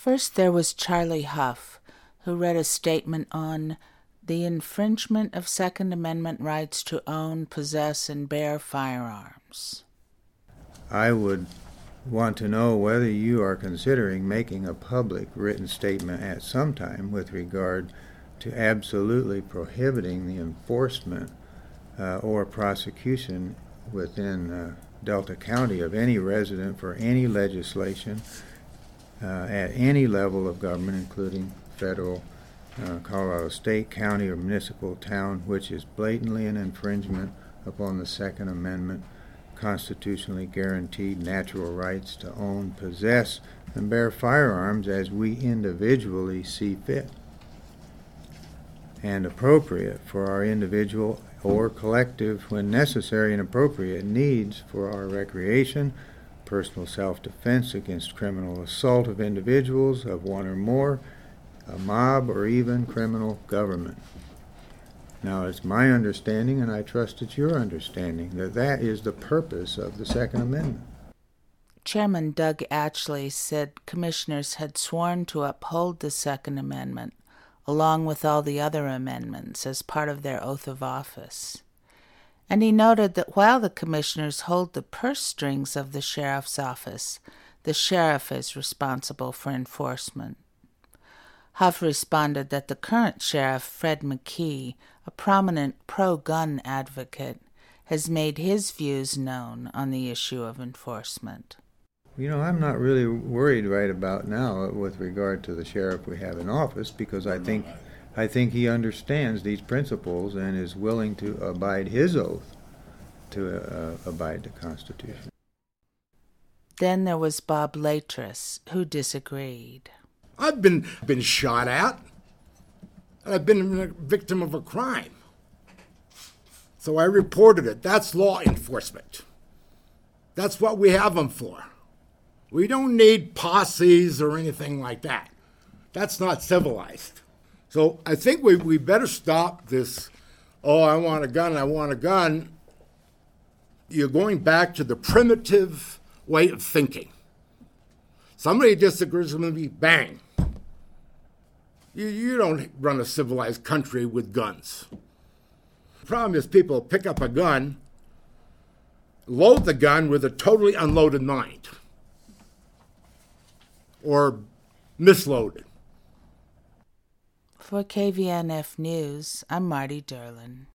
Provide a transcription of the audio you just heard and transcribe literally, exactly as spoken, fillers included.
First, there was Charlie Huff, who read a statement on the infringement of Second Amendment rights to own, possess, and bear firearms. I would want to know whether you are considering making a public written statement at some time with regard to absolutely prohibiting the enforcement uh, or prosecution within uh, Delta County of any resident for any legislation uh, at any level of government, including federal, uh, Colorado state, county, or municipal town, which is blatantly an infringement upon the Second Amendment constitutionally guaranteed natural rights to own, possess, and bear firearms as we individually see fit and appropriate for our individual or collective, when necessary and appropriate, needs for our recreation, personal self-defense against criminal assault of individuals, of one or more, a mob, or even criminal government. Now, it's my understanding, and I trust it's your understanding, that that is the purpose of the Second Amendment. Chairman Doug Atchley said commissioners had sworn to uphold the Second Amendment, along with all the other amendments, as part of their oath of office. And he noted that while the commissioners hold the purse strings of the sheriff's office, the sheriff is responsible for enforcement. Huff responded that the current sheriff, Fred McKee, a prominent pro-gun advocate, has made his views known on the issue of enforcement. You know, I'm not really worried right about now with regard to the sheriff we have in office, because I think I think he understands these principles and is willing to abide his oath to uh, abide the Constitution. Then there was Bob Latris, who disagreed. I've been been shot at, and I've been a victim of a crime. So I reported it. That's law enforcement. That's what we have them for. We don't need posses or anything like that. That's not civilized. So I think we, we better stop this, oh, I want a gun, I want a gun. You're going back to the primitive way of thinking. Somebody disagrees with me, bang. You, you don't run a civilized country with guns. The problem is people pick up a gun, load the gun with a totally unloaded mind, or misloaded. For K V N F News, I'm Marty Derlin.